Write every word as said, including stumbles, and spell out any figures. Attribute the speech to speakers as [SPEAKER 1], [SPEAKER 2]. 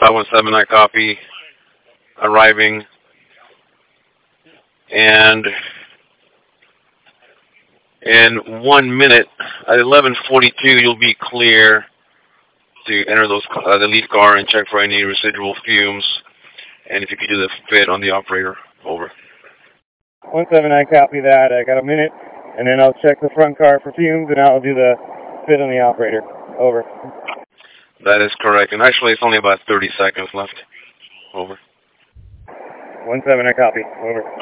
[SPEAKER 1] five one seven, I copy. Arriving. And in one minute, at eleven forty-two, you'll be clear to enter those uh, the lead car and check for any residual fumes. And if you could do the fit on the operator. Over.
[SPEAKER 2] one seven, I copy that. I got a minute, and then I'll check the front car for fumes, and I'll do the fit on the operator. Over.
[SPEAKER 1] That is correct. And actually, it's only about thirty seconds left. Over.
[SPEAKER 2] one seven, I copy. Over.